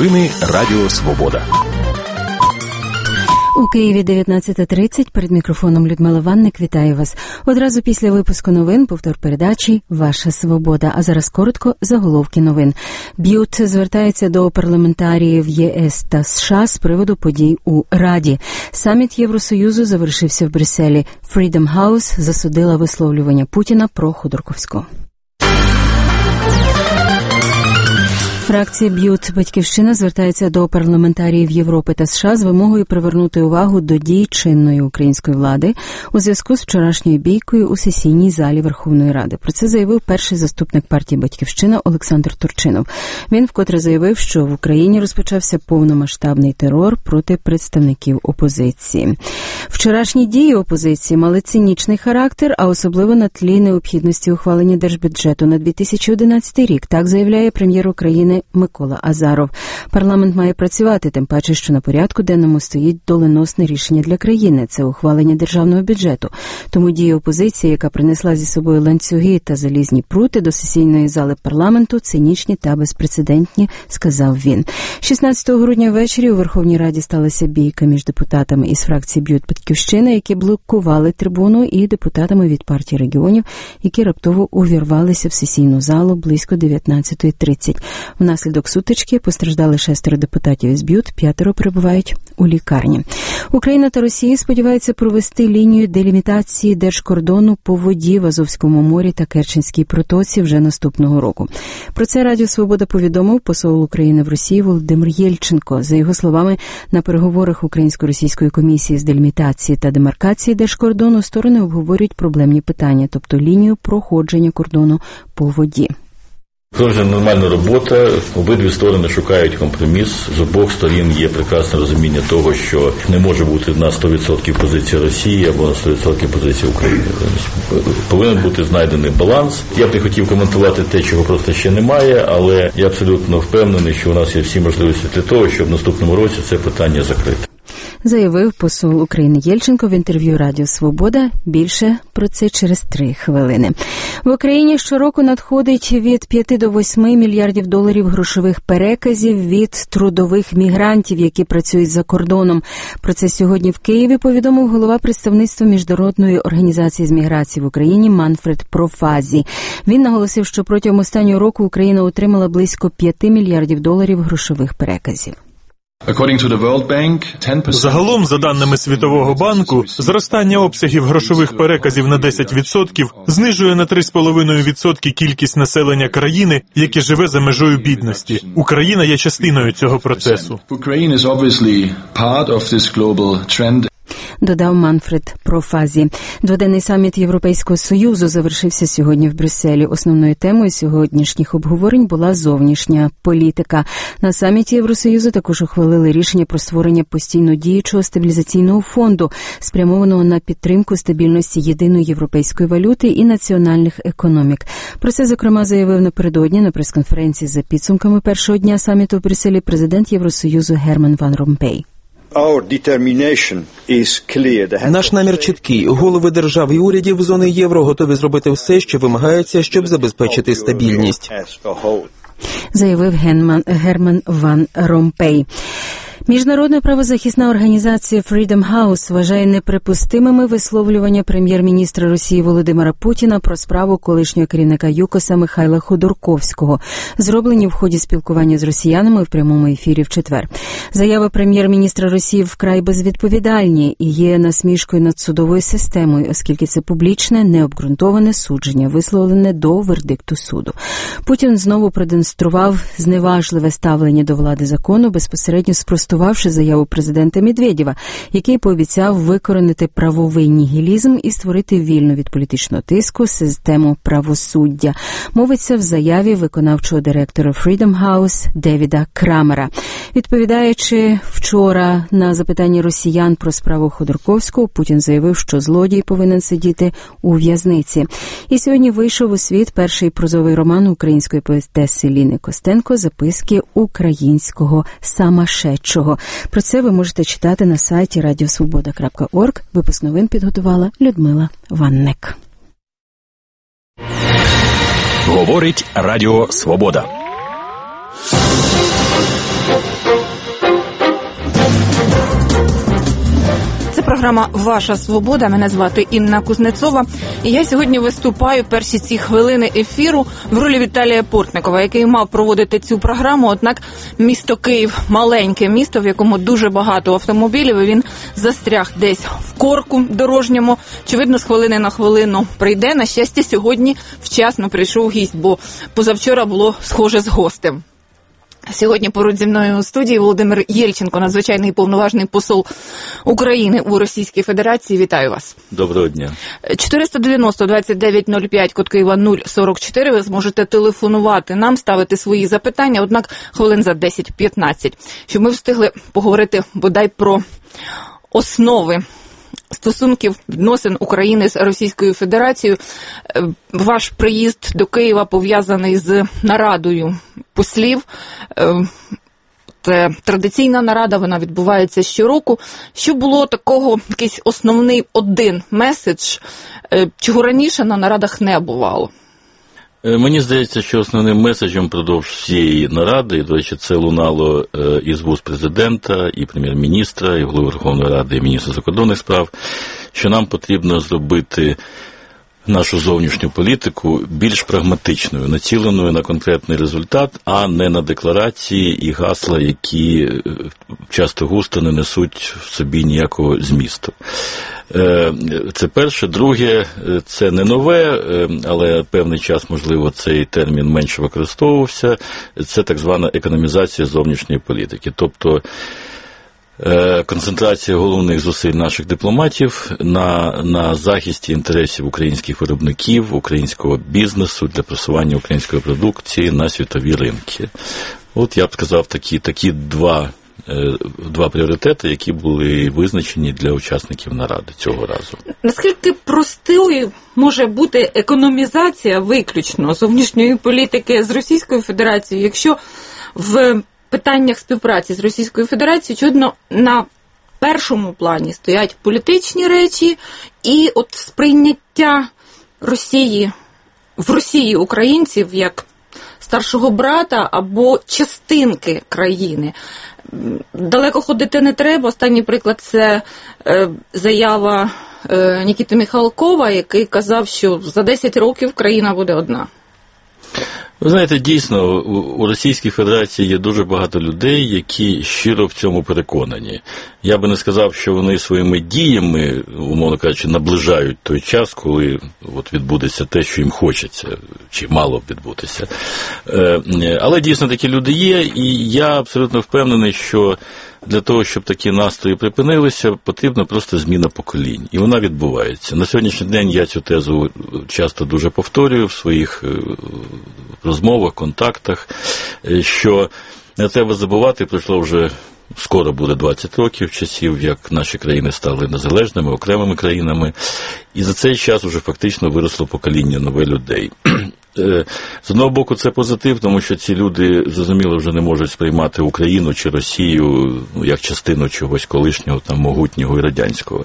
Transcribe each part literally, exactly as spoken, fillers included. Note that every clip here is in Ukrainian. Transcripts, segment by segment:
Новини Радіо Свобода. У Києві дев'ятнадцята тридцять, перед мікрофоном Людмила Ванник. Вітаю вас. Одразу після випуску новин повтор передачі «Ваша свобода». А зараз коротко заголовки новин. Б'ют звертається до парламентаріїв ЄС та США з приводу подій у Раді. Саміт Євросоюзу завершився в Брюсселі. Freedom House засудила висловлювання Путіна про Ходорковську. Фракція «Б'ют Батьківщина» звертається до парламентаріїв Європи та США з вимогою привернути увагу до дій чинної української влади у зв'язку з вчорашньою бійкою у сесійній залі Верховної Ради. Про це заявив перший заступник партії «Батьківщина» Олександр Турчинов. Він вкотре заявив, що в Україні розпочався повномасштабний терор проти представників опозиції. Вчорашні дії опозиції мали цинічний характер, а особливо на тлі необхідності ухвалення держбюджету на дві тисячі одинадцятий рік, так заявляє прем'єр України Микола Азаров. Парламент має працювати, тим паче, що на порядку денному стоїть доленосне рішення для країни – це ухвалення державного бюджету. Тому дії опозиції, яка принесла зі собою ланцюги та залізні прути до сесійної зали парламенту, цинічні та безпрецедентні, сказав він. шістнадцятого грудня ввечері у Верховній Раді сталася бійка між депутатами із фракції «Б'ют Батьківщина», які блокували трибуну, і депутатами від партії регіонів, які раптово увірвалися в сесійну залу близько дев'ятнадцятої тридцять. Внаслідок сутички постраждали шестеро депутатів із «Б'ют», п'ятеро перебувають у лікарні. Україна та Росія сподіваються провести лінію делімітації держкордону по воді в Азовському морі та Керченській протоці вже наступного року. Про це Радіо Свобода повідомив посол України в Росії Володимир Єльченко. За його словами, на переговорах Українсько-російської комісії з делімітації та демаркації держкордону сторони обговорюють проблемні питання, тобто лінію проходження кордону по воді. Це нормальна робота, обидві сторони шукають компроміс, з обох сторін є прекрасне розуміння того, що не може бути на сто відсотків позиція Росії або на сто відсотків позиція України. Повинен бути знайдений баланс. Я б не хотів коментувати те, чого просто ще немає, але я абсолютно впевнений, що у нас є всі можливості для того, щоб в наступному році це питання закрити. Заявив посол України Єльченко в інтерв'ю Радіо Свобода. Більше про це через три хвилини. В Україні щороку надходить від п'яти до восьми мільярдів доларів грошових переказів від трудових мігрантів, які працюють за кордоном. Про це сьогодні в Києві повідомив голова представництва Міжнародної організації з міграції в Україні Манфред Профазі. Він наголосив, що протягом останнього року Україна отримала близько п'яти мільярдів доларів грошових переказів. Загалом, за даними Світового банку, зростання обсягів грошових переказів на десять відсотків знижує на три цілих п'ять десятих відсотка кількість населення країни, яке живе за межою бідності. Україна є частиною цього процесу. Додав Манфред Профазі. Дводенний саміт Європейського Союзу завершився сьогодні в Брюсселі. Основною темою сьогоднішніх обговорень була зовнішня політика. На саміті Євросоюзу також ухвалили рішення про створення постійно діючого стабілізаційного фонду, спрямованого на підтримку стабільності єдиної європейської валюти і національних економік. Про це, зокрема, заявив напередодні на прес-конференції за підсумками першого дня саміту в Брюсселі президент Євросоюзу Герман Ван Ромпей. Наш намір чіткий. Голови держав і урядів зони євро готові зробити все, що вимагається, щоб забезпечити стабільність. Заявив Герман, Герман Ван Ромпей. Міжнародна правозахисна організація Freedom House вважає неприпустимими висловлювання прем'єр-міністра Росії Володимира Путіна про справу колишнього керівника ЮКОСа Михайла Ходорковського, зроблені в ході спілкування з росіянами в прямому ефірі в четвер. Заяви прем'єр-міністра Росії вкрай безвідповідальні і є насмішкою над судовою системою, оскільки це публічне, необґрунтоване судження, висловлене до вердикту суду. Путін знову продемонстрував зневажливе ставлення до влади закону, безпосередньо спростував заяву президента Медведєва, який пообіцяв викоренити правовий нігілізм і створити вільну від політичного тиску систему правосуддя. Мовиться в заяві виконавчого директора Freedom House Девіда Крамера. Відповідаючи вчора на запитання росіян про справу Ходорковського, Путін заявив, що злодій повинен сидіти у в'язниці. І сьогодні вийшов у світ перший прозовий роман української поетеси Ліни Костенко «Записки українського самошедшого». Про це ви можете читати на сайті радіосвобода крапка орг. Випуск новин підготувала Людмила Ванник. Говорить Радіо Свобода. програма «Ваша свобода». Мене звати Інна Кузнецова. І я сьогодні виступаю перші ці хвилини ефіру в ролі Віталія Портникова, який мав проводити цю програму. Однак місто Київ – маленьке місто, в якому дуже багато автомобілів, і він застряг десь в корку дорожньому. Очевидно, з хвилини на хвилину прийде. На щастя, сьогодні вчасно прийшов гість, бо позавчора було схоже з гостем. Сьогодні поруч зі мною у студії Володимир Єльченко, надзвичайний повноважний посол України у Російській Федерації. Вітаю вас. Доброго дня. чотириста дев'яносто двадцять дев'ять нуль п'ять, код Києва нуль сорок чотири. Ви зможете телефонувати нам, ставити свої запитання, однак хвилин за десять-п'ятнадцять, щоб ми встигли поговорити бодай про основи стосунків, відносин України з Російською Федерацією. Ваш приїзд до Києва пов'язаний з нарадою послів. Це традиційна нарада, вона відбувається щороку. Що було такого, якийсь основний один меседж, чого раніше на нарадах не бувало? Мені здається, що основним меседжем впродовж всієї наради, до речі, це лунало із вуст президента, і прем'єр-міністра, і голови Верховної Ради, і міністра закордонних справ, що нам потрібно зробити нашу зовнішню політику більш прагматичною, націленою на конкретний результат, а не на декларації і гасла, які часто густо не несуть в собі ніякого змісту. Це перше. Друге, це не нове, але певний час, можливо, цей термін менше використовувався. Це так звана економізація зовнішньої політики. Тобто концентрація головних зусиль наших дипломатів на, на захисті інтересів українських виробників, українського бізнесу для просування української продукції на світові ринки. От я б сказав такі, такі два, два пріоритети, які були визначені для учасників наради цього разу. Наскільки простою може бути економізація виключно зовнішньої політики з Російською Федерацією, якщо в питаннях співпраці з Російською Федерацією, очевидно, на першому плані стоять політичні речі і от сприйняття Росії, в Росії українців як старшого брата або частинки країни. Далеко ходити не треба. Останній приклад – це е, заява е, Нікіти Міхалкова, який казав, що за десять років країна буде одна. Ви знаєте, дійсно, у Російській Федерації є дуже багато людей, які щиро в цьому переконані. Я би не сказав, що вони своїми діями, умовно кажучи, наближають той час, коли от відбудеться те, що їм хочеться, чи мало б відбутися. Але дійсно такі люди є, і я абсолютно впевнений, що для того, щоб такі настрої припинилися, потрібна просто зміна поколінь. І вона відбувається. На сьогоднішній день я цю тезу часто дуже повторюю в своїх розмовах, контактах, що не треба забувати, пройшло вже скоро буде двадцять років часів, як наші країни стали незалежними, окремими країнами, і за цей час вже фактично виросло покоління нових людей. З одного боку, це позитив, тому що ці люди, зрозуміло, вже не можуть сприймати Україну чи Росію ну, як частину чогось колишнього, там, могутнього і радянського.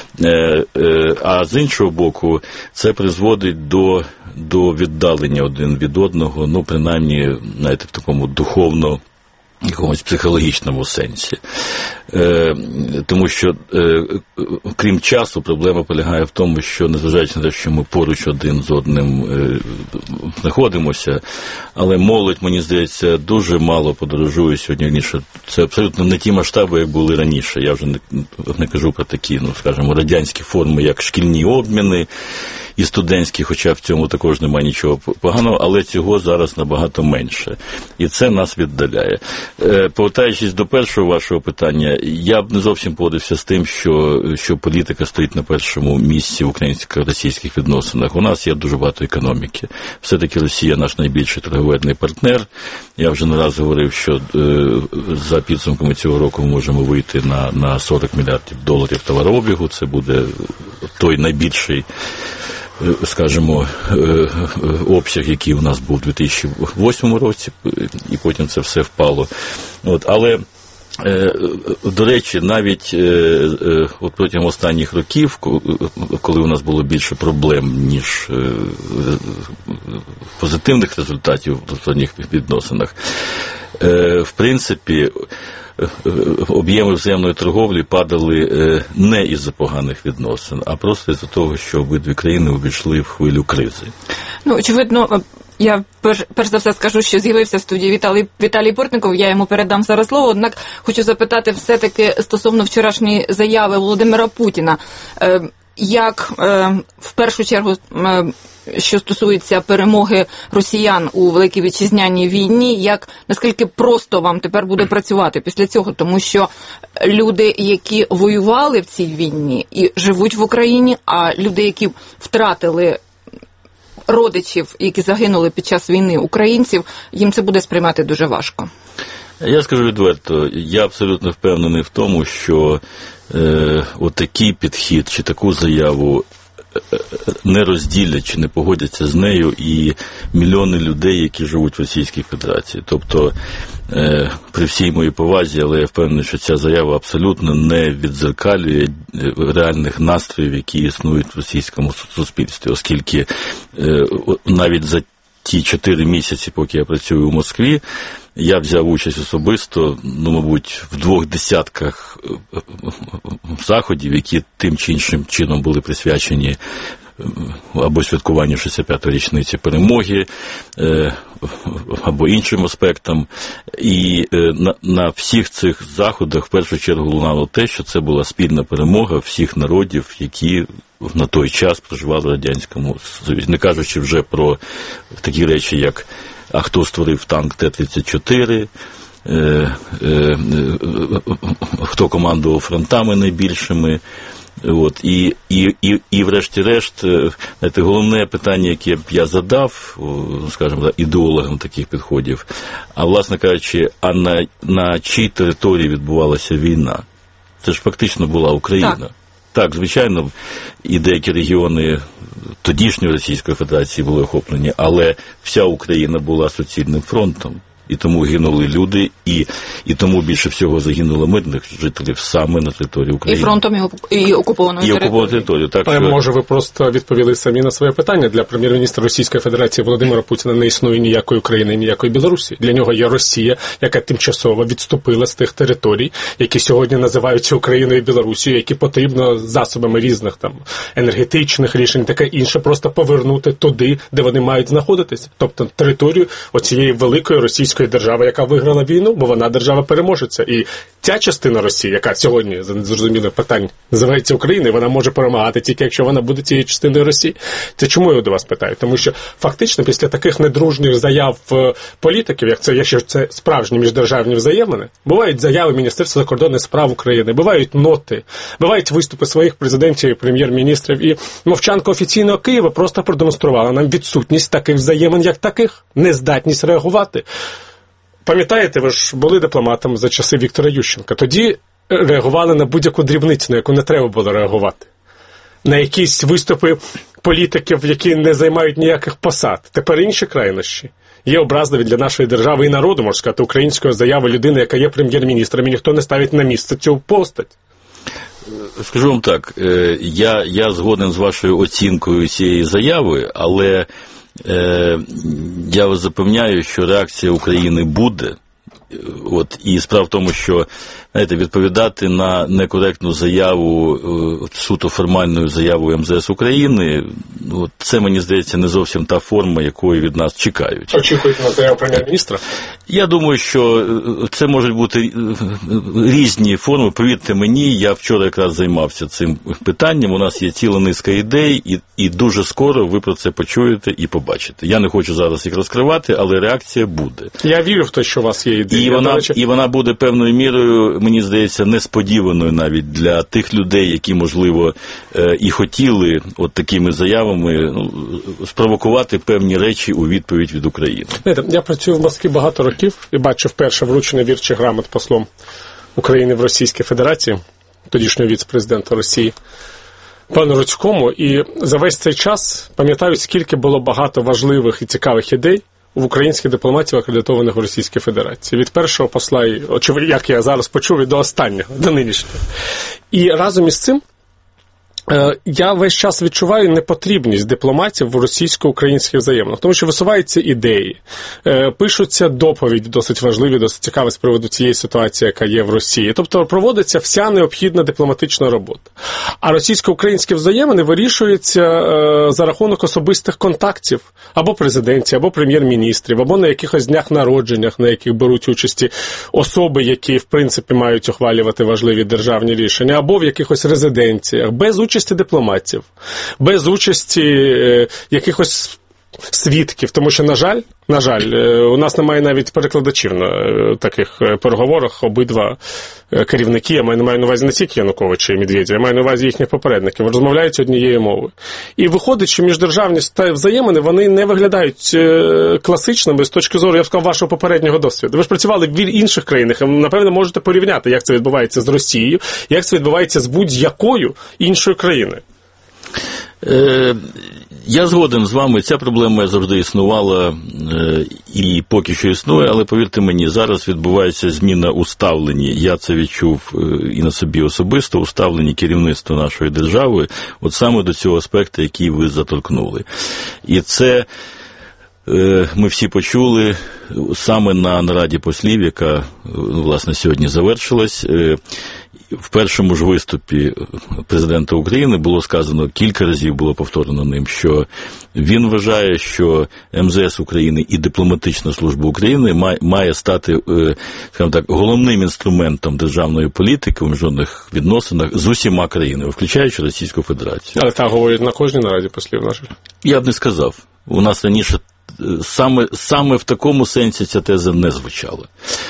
А з іншого боку, це призводить до, до віддалення один від одного, ну, принаймні, знаєте, в такому духовно якомусь психологічному сенсі. Е, тому що, е, крім часу, проблема полягає в тому, що, незважаючи на те, що ми поруч один з одним е, знаходимося, але молодь, мені здається, дуже мало подорожує сьогодні. Це абсолютно не ті масштаби, як були раніше. Я вже не, не кажу про такі, ну, скажімо, радянські форми, як шкільні обміни і студентські, хоча в цьому також немає нічого поганого, але цього зараз набагато менше. І це нас віддаляє. Повертаючись до першого вашого питання, я б не зовсім погодився з тим, що, що політика стоїть на першому місці в українсько-російських відносинах. У нас є дуже багато економіки. Все-таки Росія наш найбільший торговельний партнер. Я вже не раз говорив, що е, за підсумками цього року ми можемо вийти на, на сорок мільярдів доларів товарообігу. Це буде той найбільший, скажімо, обсяг, який у нас був у дві тисячі восьмому році, і потім це все впало. От, але, до речі, навіть от протягом останніх років, коли у нас було більше проблем, ніж позитивних результатів в останніх відносинах, в принципі, об'єми взаємної торговлі падали не із-за поганих відносин, а просто із-за того, що обидві країни увійшли в хвилю кризи. Ну, очевидно, я перш, перш за все скажу, що з'явився в студії Віталій, Віталій Портников, я йому передам зараз слово, однак хочу запитати все-таки стосовно вчорашньої заяви Володимира Путіна. Як в першу чергу, що стосується перемоги росіян у Великій Вітчизняній війні, як наскільки просто вам тепер буде працювати після цього, тому що люди, які воювали в цій війні і живуть в Україні, а люди, які втратили родичів, які загинули під час війни, українців, їм це буде сприймати дуже важко. Я скажу відверто, я абсолютно впевнений в тому, що е, отакий підхід чи таку заяву не розділять чи не погодяться з нею і мільйони людей, які живуть в Російській Федерації. Тобто, е, при всій моїй повазі, але я впевнений, що ця заява абсолютно не віддзеркалює реальних настроїв, які існують в російському суспільстві, оскільки е, навіть за ті чотири місяці, поки я працюю у Москві, я взяв участь особисто, ну, мабуть, в двох десятках заходів, які тим чи іншим чином були присвячені або святкуванню шістдесят п'ятої річниці перемоги, або іншим аспектам. І на, на всіх цих заходах в першу чергу лунало те, що це була спільна перемога всіх народів, які на той час проживали в Радянському Союзі. Не кажучи вже про такі речі, як а хто створив танк Т тридцять чотири, е, е, е, хто командував фронтами найбільшими. От, і, і, і, і врешті-решт, знаєте, головне питання, яке б я задав, скажімо, ідеологам таких підходів, а, власне кажучи, а на, на чій території відбувалася війна? Це ж фактично була Україна. Так. Так, звичайно, і деякі регіони тодішньої Російської Федерації були охоплені, але вся Україна була суцільним фронтом. І тому гинули люди, і, і тому більше всього загинуло мирних жителів саме на території України. І фронтом, і окупованою і окупованою територією. Так, що... Може, ви просто відповіли самі на своє питання. Для прем'єр-міністра Російської Федерації Володимира Путіна не існує ніякої України, ніякої Білорусі. Для нього є Росія, яка тимчасово відступила з тих територій, які сьогодні називаються Україною і Білорусією, які потрібно засобами різних там енергетичних рішень, таке інше, просто повернути туди, де вони мають знаходитися. Тобто територію оцієї великої російської держава, яка виграла війну, бо вона держава-переможеця. І ця частина Росії, яка сьогодні, за незрозумілих питань, називається Україною, вона може перемагати тільки, якщо вона буде цією частиною Росії. Це чому я до вас питаю? Тому що фактично після таких недружніх заяв політиків, як це, якщо це справжні міждержавні взаємини, бувають заяви Міністерства закордонних справ України, бувають ноти, бувають виступи своїх президентів і прем'єр-міністрів, і мовчанка офіційного Києва просто продемонструвала нам відсутність таких взаємин, як таких, нездатність реагувати. Пам'ятаєте, ви ж були дипломатом за часи Віктора Ющенка. Тоді реагували на будь-яку дрібницю, на яку не треба було реагувати. На якісь виступи політиків, які не займають ніяких посад. Тепер інші крайнощі. Є образливі для нашої держави і народу, можна сказати, української заяви людини, яка є прем'єр-міністром, і ніхто не ставить на місце цю постать. Скажу вам так, я, я згоден з вашою оцінкою цієї заяви, але е, я вас запевняю, що реакція України буде. От, і справа в тому, що, знаєте, відповідати на некоректну заяву, суто формальною заявою ем зе ес України, от, це, мені здається, не зовсім та форма, якої від нас чекають. Очікуєте на заяву прем'єр-міністра? Я думаю, що це можуть бути різні форми. Повірте мені, я вчора якраз займався цим питанням, у нас є ціла низка ідей, і, і дуже скоро ви про це почуєте і побачите. Я не хочу зараз їх розкривати, але реакція буде. Я вірю в те, що у вас є ідеї. І вона, і вона буде певною мірою, мені здається, несподіваною навіть для тих людей, які, можливо, і хотіли от такими заявами ну, спровокувати певні речі у відповідь від України. Я працюю в Москві багато років і бачив перше вручення вірчих грамот послом України в Російській Федерації, тодішнього віце-президента Росії, пану Руцькому. І за весь цей час пам'ятаю, скільки було багато важливих і цікавих ідей в українських дипломатів, акредитованих в Російській Федерації. Від першого посла, як я зараз почув, і до останнього, до нинішнього. І разом із цим Я весь час відчуваю непотрібність дипломатів в російсько-українських взаєминах, тому що висуваються ідеї, пишуться доповіді досить важливі, досить цікаві з приводу цієї ситуації, яка є в Росії. Тобто проводиться вся необхідна дипломатична робота. А російсько-українські взаємини вирішуються за рахунок особистих контактів або президентів, або прем'єр-міністрів, або на якихось днях народженнях, на яких беруть участі особи, які, в принципі, мають ухвалювати важливі державні рішення, або в якихось резиденціях, без участі дипломатів, без участі е, якихось свідків, тому що, на жаль, на жаль, е, у нас немає навіть перекладачів на е, таких переговорах. Обидва е, керівники, я маю, маю на увазі не тільки Януковича і Медведєва, я маю на увазі їхніх попередників, розмовляють однією мовою. І виходить, що міждержавні взаємини, вони не виглядають е, класичними з точки зору, я б сказав, вашого попереднього досвіду. Ви ж працювали в інших країнах, напевно, можете порівняти, як це відбувається з Росією, як це відбувається з будь-якою іншою країною. Е, я згоден з вами, ця проблема завжди існувала е, і поки що існує, але повірте мені, зараз відбувається зміна у ставленні, я це відчув е, і на собі особисто, у ставленні керівництва нашої держави, от саме до цього аспекту, який ви заторкнули. І це е, ми всі почули саме на нараді послів, яка, власне, сьогодні завершилась. Е, В першому ж виступі президента України було сказано, кілька разів було повторено ним, що він вважає, що ем зе ес України і дипломатична служба України має стати, скажімо так, головним інструментом державної політики у міжнародних відносинах з усіма країнами, включаючи Російську Федерацію. Але так говорять на кожній нараді послів наших. Я б не сказав. У нас раніше саме, саме в такому сенсі ця теза не звучала.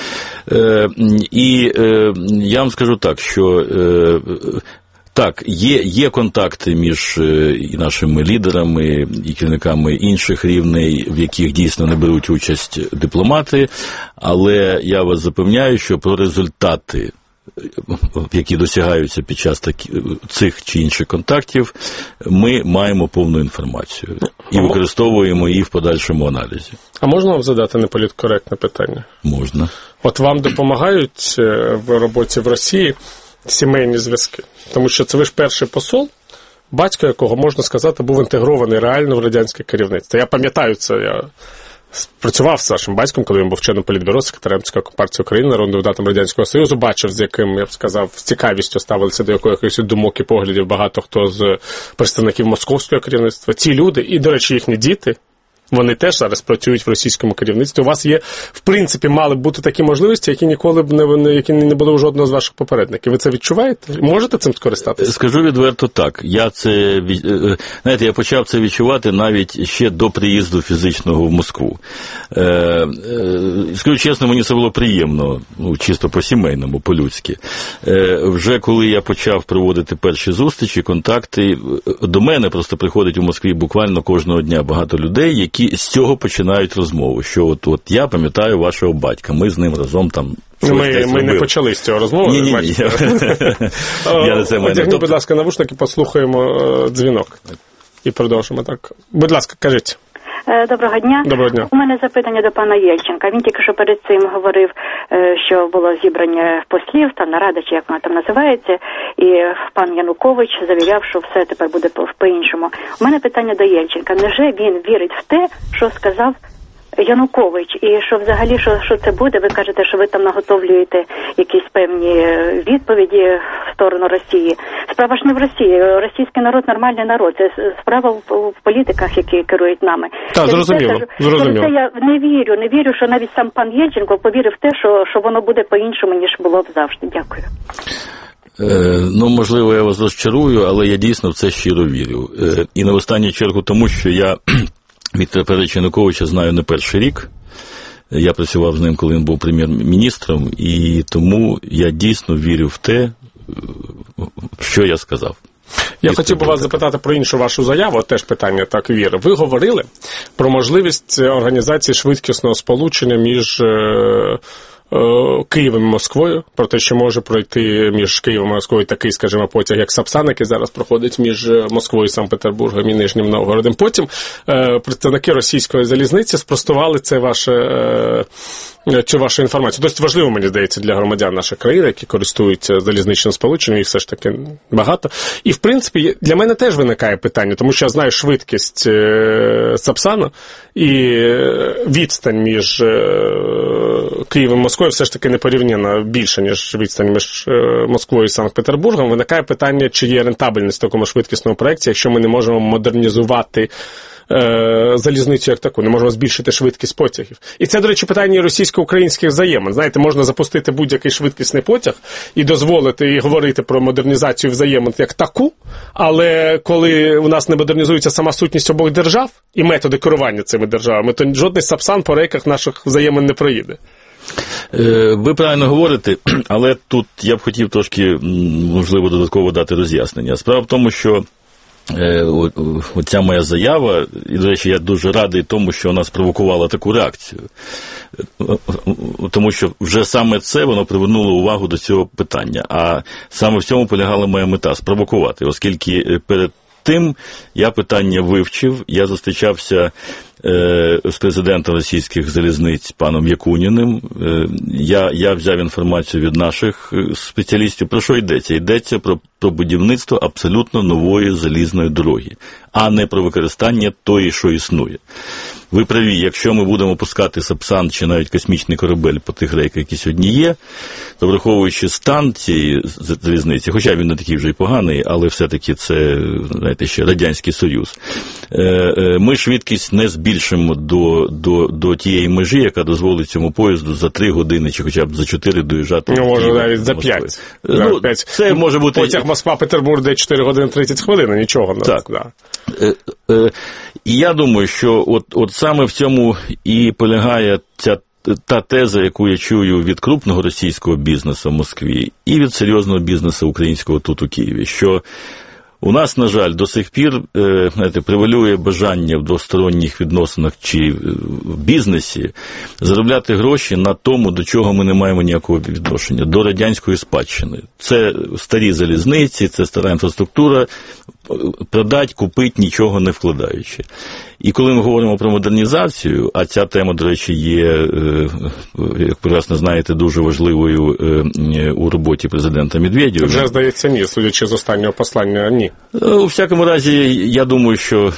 Е, і е, я вам скажу так, що е, так, є, є контакти між е, і нашими лідерами, і керівниками інших рівней, в яких дійсно не беруть участь дипломати, але я вас запевняю, що про результати, які досягаються під час такі, цих чи інших контактів, ми маємо повну інформацію і використовуємо її в подальшому аналізі. А можна вам задати неполіткоректне питання? Можна. От вам допомагають в роботі в Росії сімейні зв'язки? Тому що це ви ж перший посол, батько якого, можна сказати, був інтегрований реально в радянське керівництво. Я пам'ятаю це, я працював з вашим батьком, коли він був членом політбюро, секретарем ЦК Компартії України, народним депутатом Радянського Союзу, бачив, з яким, я б сказав, з цікавістю ставилися до якихось думок і поглядів багато хто з представників московського керівництва. Ці люди, і, до речі, їхні діти, вони теж зараз працюють в російському керівництві. У вас є, в принципі, мали б бути такі можливості, які ніколи б не, які не були у жодного з ваших попередників. Ви це відчуваєте? Можете цим скористатися? Скажу відверто так. Я це, знаєте, я почав це відчувати навіть ще до приїзду фізичного в Москву. Е, е, скажу чесно, мені це було приємно, ну, чисто по-сімейному, по-людськи. Е, вже коли я почав проводити перші зустрічі, контакти, до мене просто приходить у Москві буквально кожного дня багато людей, які які з цього починають розмову, що от, от я пам'ятаю вашого батька, ми з ним разом там... Ми, ми не почали з цього розмови. Ні, ні, ні. Я не це мене. Одягніть, будь ласка, навушники, послухаємо дзвінок. І продовжимо так. Будь ласка, кажіть. Доброго дня. Доброго дня. У мене запитання до пана Єльченка. Він тільки що перед цим говорив, що було зібрання послів, там нарада, чи як вона там називається, і пан Янукович завіряв, що все тепер буде по-іншому. У мене питання до Єльченка. Невже він вірить в те, що сказав Янукович, і що взагалі, що, що це буде? Ви кажете, що ви там наготовлюєте якісь певні відповіді в сторону Росії. Справа ж не в Росії. Російський народ – нормальний народ. Це справа в, в політиках, які керують нами. Так, зрозуміло. зрозуміло. Це я не вірю, не вірю, що навіть сам пан Єльченко повірив в те, що, що воно буде по-іншому, ніж було б завжди. Дякую. Е, ну, можливо, я вас розчарую, але я дійсно в це щиро вірю. Е, і на останню чергу тому, що я Віктора Федоровича Януковича знаю не перший рік. Я працював з ним, коли він був прем'єр-міністром, і тому я дійсно вірю в те, що я сказав. Я хотів би вас запитати про іншу вашу заяву, теж питання так віри. Ви говорили про можливість організації швидкісного сполучення між Києвом і Москвою, про те, що може пройти між Києвом і Москвою такий, скажімо, потяг, як Сапсан, який зараз проходить між Москвою, Санкт-Петербургом і Нижнім Новгородом. Потім е, представники російської залізниці спростували це ваше, е, цю вашу інформацію. Досить важливо, мені здається, для громадян нашої країни, які користуються залізничним сполученням, їх все ж таки багато. І, в принципі, для мене теж виникає питання, тому що я знаю швидкість е, Сапсану і відстань між е, Києвом і Москвою все ж таки не порівняно більше, ніж відстань між Москвою і Санкт-Петербургом. Виникає питання, чи є рентабельність в такому швидкісному проєкті, якщо ми не можемо модернізувати е, залізницю як таку, не можемо збільшити швидкість потягів. І це, до речі, питання російсько-українських взаємин. Знаєте, можна запустити будь-який швидкісний потяг і дозволити і говорити про модернізацію взаємин як таку, але коли у нас не модернізується сама сутність обох держав і методи керування цими державами, то жодний Сапсан по рейках наших взаємин не проїде. Ви правильно говорите, але тут я б хотів трошки, можливо, додатково дати роз'яснення. Справа в тому, що оця моя заява, і, до речі, я дуже радий тому, що вона спровокувала таку реакцію. Тому що вже саме це, воно привернуло увагу до цього питання. А саме в цьому полягала моя мета – спровокувати, оскільки перед тим я питання вивчив, я зустрічався е, з президентом російських залізниць паном Якуніним, е, я, я взяв інформацію від наших спеціалістів. Про що йдеться? Йдеться про, про будівництво абсолютно нової залізної дороги, а не про використання тої, що існує. Ви праві, якщо ми будемо пускати Сапсан чи навіть космічний корабель по тих рейках, які сьогодні є, то враховуючи стан цієї залізниці, хоча він не такий вже й поганий, але все-таки це, знаєте, ще Радянський Союз, ми швидкість не збільшимо до, до, до тієї межі, яка дозволить цьому поїзду за три години чи хоча б за чотири доїжджати. Ну, може, навіть за п'ять. Ну, це може бути... Потяг Москва-Петербург, де чотири години тридцять хвилин, нічого. Так. Да. І я думаю, що от, от саме в цьому і полягає ця та теза, яку я чую від крупного російського бізнесу в Москві і від серйозного бізнесу українського тут у Києві, що у нас, на жаль, до сих пір, знаєте, превалює бажання в двосторонніх відносинах чи в бізнесі заробляти гроші на тому, до чого ми не маємо ніякого відношення, до радянської спадщини. Це старі залізниці, це стара інфраструктура, продать, купити, нічого не вкладаючи. І коли ми говоримо про модернізацію, а ця тема, до речі, є, як прекрасно знаєте, дуже важливою у роботі президента Медведєва. Вже, здається, ні, судячи з останнього послання, ні. У всякому разі, я думаю, що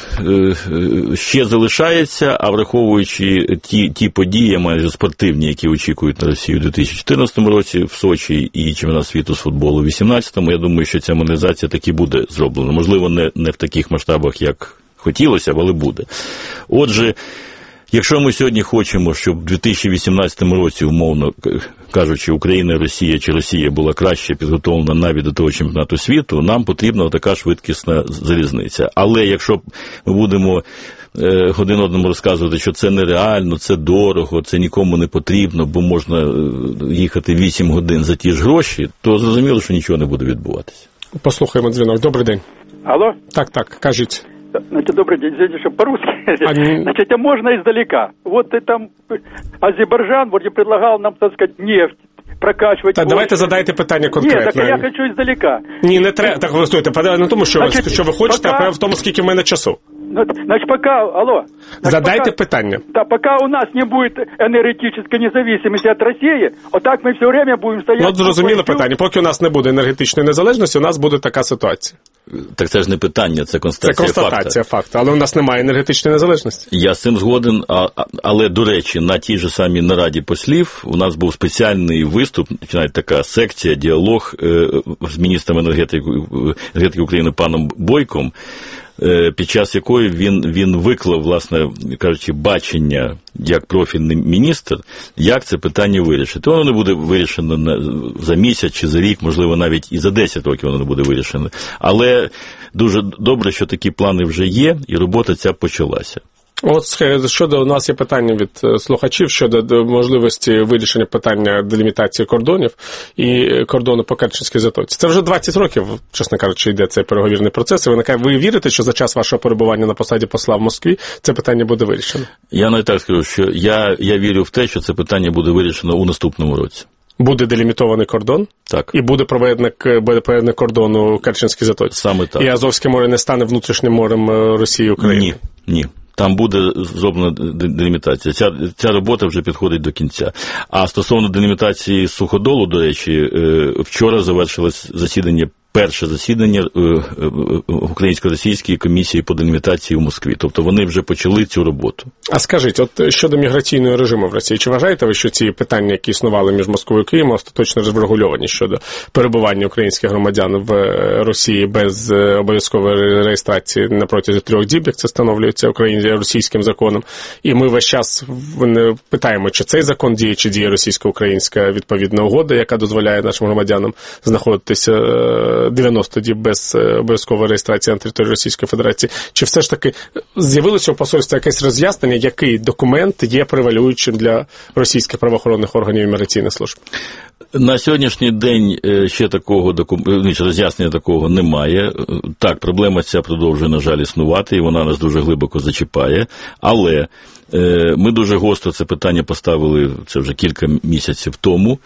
ще залишається, а враховуючи ті, ті події, майже спортивні, які очікують на Росію у дві тисячі чотирнадцятому році в Сочі і чемпіонат світу з футболу у дві тисячі вісімнадцятому, я думаю, що ця модернізація таки буде зроблена. Можливо, не, не в таких масштабах, як хотілося б, але буде. Отже, якщо ми сьогодні хочемо, щоб в дві тисячі вісімнадцятому році, умовно кажучи, Україна, Росія чи Росія була краще підготовлена навіть до того чемпіонату світу, нам потрібна така швидкісна залізниця. Але якщо ми будемо е, один одному розказувати, що це нереально, це дорого, це нікому не потрібно, бо можна їхати вісім годин за ті ж гроші, то зрозуміло, що нічого не буде відбуватися. Послухаємо дзвінок. Добрий день. Алло? Так, так, кажіть. Значит, добрый день, извините, что по-русски. А не... Значит, а можно издалека. Вот ты там, Азербайджан вроде предлагал нам, так сказать, нефть прокачивать. Так, давайте задайте питання конкретно. Ні, так я хочу издалека. Ні, не треба. Так, голосуйте, не тому, що, значит, що ви хочете, пока... а в тому, скільки в мене часу. Значит, пока, алло. Значит, задайте пока... питання. Да, пока у нас не будет энергетической независимости от России, отак ми все время будемо стояти. Ну, зрозуміло питання. Поки у нас не буде енергетичної незалежності, у нас буде така ситуація. Так це ж не питання, це констатація факту. Це констатація факту, але у нас немає енергетичної незалежності. Я з цим згоден, а, але, до речі, на тій же самій нараді послів у нас був спеціальний виступ, навіть така секція, діалог е, з міністром енергетики, енергетики України паном Бойком, е, під час якої він, він виклав, власне кажучи, бачення як профільний міністр, як це питання вирішити. Воно не буде вирішено за місяць чи за рік, можливо, навіть і за десять років воно не буде вирішено. Але дуже добре, що такі плани вже є, і робота ця почалася. От щодо, у нас є питання від слухачів щодо можливості вирішення питання делімітації кордонів і кордону по Керченській затоці. Це вже двадцять років, чесно кажучи, йде цей переговірний процес. І ви, ви вірите, що за час вашого перебування на посаді посла в Москві це питання буде вирішено? Я навіть так скажу, що я, я вірю в те, що це питання буде вирішено у наступному році. Буде делімітований кордон? Так. І буде проведений, буде проведений кордон у Керченській затоці? Саме так. І Азовське море не стане внутрішнім морем Росії і України? Ні, ні. Там буде зроблена делімітація. Ця, ця робота вже підходить до кінця. А стосовно делімітації суходолу, до речі, вчора завершилось засідання, перше засідання Українсько-російської комісії по делімітації у Москві. Тобто вони вже почали цю роботу. А скажіть, от щодо міграційного режиму в Росії, чи вважаєте ви, що ці питання, які існували між Москвою і Києвом, остаточно врегульовані щодо перебування українських громадян в Росії без обов'язкової реєстрації на протязі трьох діб, як це встановлюється російським законом? І ми весь час питаємо, чи цей закон діє, чи діє російсько-українська відповідна угода, яка дозволяє нашим громадянам знаходитися дев'яносто діб без обов'язкової реєстрації на території Російської Федерації. Чи все ж таки з'явилося у посольстві якесь роз'яснення, який документ є превалюючим для російських правоохоронних органів і міграційних служб? На сьогоднішній день ще такого документу, роз'яснення такого немає. Так, проблема ця продовжує, на жаль, існувати, і вона нас дуже глибоко зачіпає, але ми дуже гостро це питання поставили, це вже кілька місяців тому,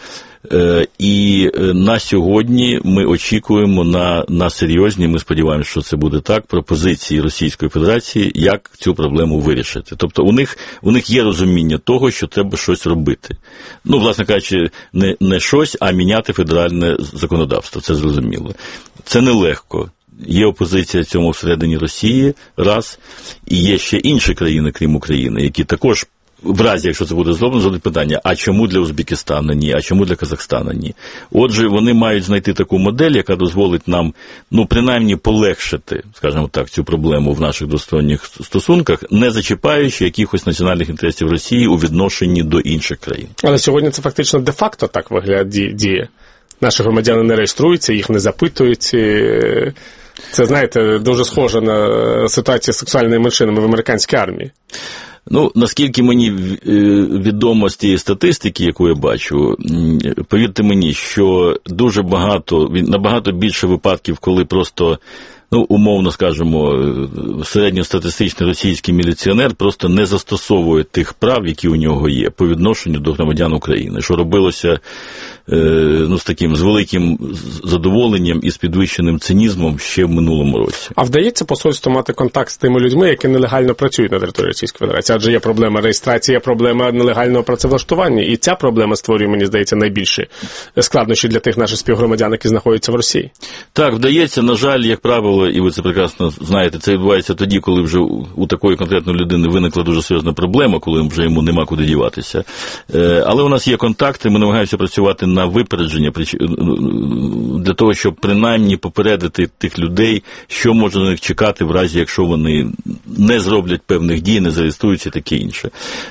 і на сьогодні ми очікуємо на, на серйозні, ми сподіваємося, що це буде так, пропозиції Російської Федерації, як цю проблему вирішити. Тобто у них, у них є розуміння того, що треба щось робити. Ну, власне кажучи, не, не щось, а міняти федеральне законодавство, це зрозуміло. Це нелегко. Є опозиція цьому всередині Росії, раз, і є ще інші країни, крім України, які також, в разі, якщо це буде зроблено, задають питання, а чому для Узбекистану ні, а чому для Казахстану ні. Отже, вони мають знайти таку модель, яка дозволить нам, ну, принаймні полегшити, скажімо так, цю проблему в наших двосторонніх стосунках, не зачіпаючи якихось національних інтересів Росії у відношенні до інших країн. Але сьогодні це фактично де-факто так виглядає діє. Наші громадяни не реєструються, їх не запитують. Це, знаєте, дуже схоже на ситуацію з сексуальними меншинами в американській армії. Ну, наскільки мені відомо з тієї статистики, яку я бачу, повірте мені, що дуже багато, набагато більше випадків, коли просто, ну, умовно скажемо, середньостатистичний російський міліціонер просто не застосовує тих прав, які у нього є, по відношенню до громадян України, що робилося, ну, з таким, з великим задоволенням і з підвищеним цинізмом ще в минулому році. А вдається посольству мати контакт з тими людьми, які нелегально працюють на території Російської Федерації? Адже є проблема реєстрації, є проблема нелегального працевлаштування, і ця проблема створює, мені здається, найбільші складнощі для тих наших співгромадян, які знаходяться в Росії. Так, вдається, на жаль, як правило, і ви це прекрасно знаєте, це відбувається тоді, коли вже у такої конкретної людини виникла дуже серйозна проблема, коли вже йому нема куди діватися. Але у нас є контакти, ми намагаємося працювати на випередження, для того, щоб принаймні попередити тих людей, що може на них чекати в разі, якщо вони не зроблять певних дій, не зареєструються і таке інше.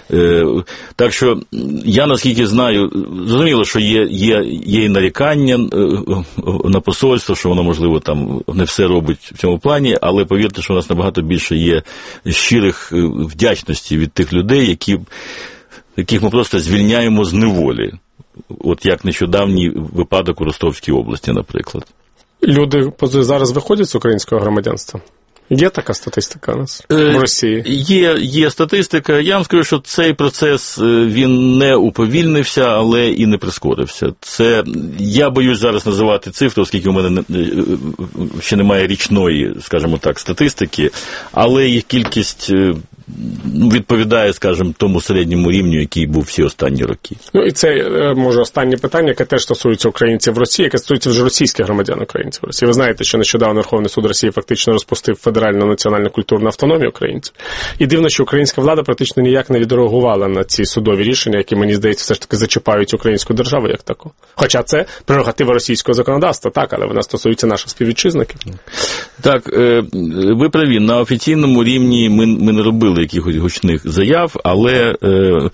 Так що, я наскільки знаю, зрозуміло, що є, є, є і нарікання на посольство, що воно, можливо, там не все робить в цьому плані, але повірте, що у нас набагато більше є щирих вдячності від тих людей, які, яких ми просто звільняємо з неволі. От як нещодавній випадок у Ростовській області, наприклад. Люди зараз виходять з українського громадянства? Є така статистика у нас в Росії? Є, є статистика. Я вам скажу, що цей процес, він не уповільнився, але і не прискорився. Це, я боюсь зараз називати цифри, оскільки у мене ще немає річної, скажімо так, статистики, але їх кількість відповідає, скажімо, тому середньому рівню, який був всі останні роки. Ну і це, може, останнє питання, яке теж стосується українців в Росії, яке стосується вже російських громадян українців в Росії. Ви знаєте, що нещодавно Верховний суд Росії фактично розпустив федеральну національну культурну автономію українців. І дивно, що українська влада практично ніяк не відреагувала на ці судові рішення, які, мені здається, все ж таки зачіпають українську державу як таку. Хоча це прерогатива російського законодавства, так, але вона стосується наших співвітчизників. Так, ви праві, на офіційному рівні ми, ми не робили якихось гучних заяв, але е,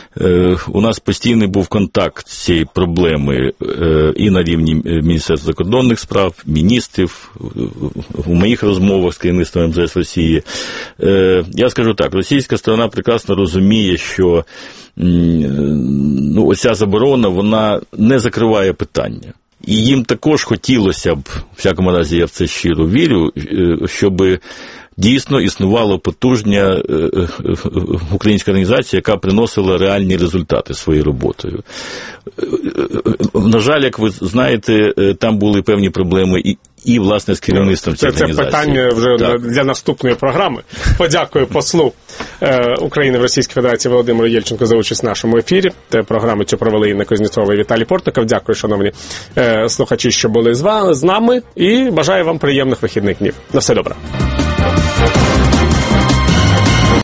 У нас постійний був контакт з цією проблемою і на рівні Міністерства закордонних справ, міністрів, у моїх розмовах з керівництвом ем зе ес Росії. Я скажу так, російська сторона прекрасно розуміє, що ну, оця заборона, вона не закриває питання. І їм також хотілося б, в всякому разі я в це щиро вірю, щоб дійсно існувала потужна українська організація, яка приносила реальні результати своєю роботою. На жаль, як ви знаєте, там були певні проблеми і, і власне, з керівництвом цієї організації. Це питання вже так. для наступної програми. Подякую послу України в Російській Федерації Володимиру Єльченку за участь в нашому ефірі. Програму цю провели Інна Кузнєцова і Віталій Портников. Дякую, шановні слухачі, що були з нами, і бажаю вам приємних вихідних днів. На все добре.